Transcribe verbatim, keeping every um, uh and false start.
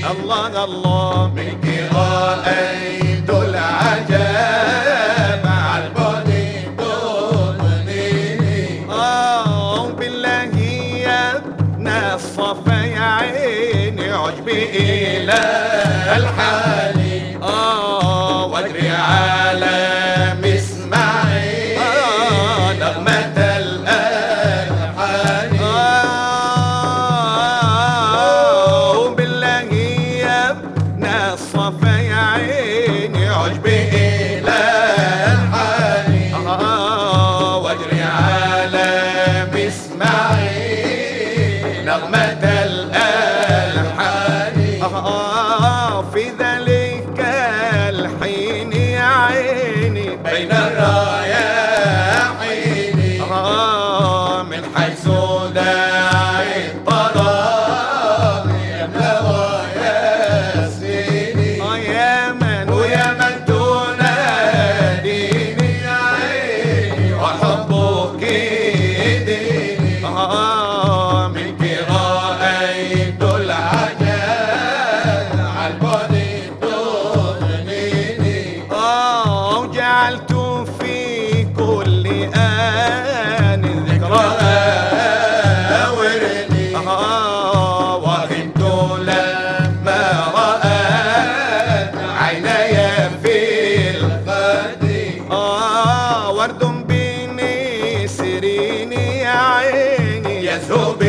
الله الله منك رأيت العجب عالبعد تضنيني. آه بالله يا ابن الصفا يا عيني عجبي إلى الحال آه واجري على مسمعي آه نغمة الألحان. آه بالله يا ابن الصفا يا عيني عجبي إلى الحال آه واجري على مسمعي نغمة الألحان. آه في ذلك الحين يا عيني بين الرياحين آه من حيث داعي الطراب يملأ ويسقيني. آه يا من ويا من تناديني يا عيني وحبك ديني. آه منك رأيت العجب عالبعد تضنيني. آه وجعلت في كل آن ذكرى وردي آه وهمت لما رأت عيني في الغد. آه ورد بنسرين يا عيني يذهب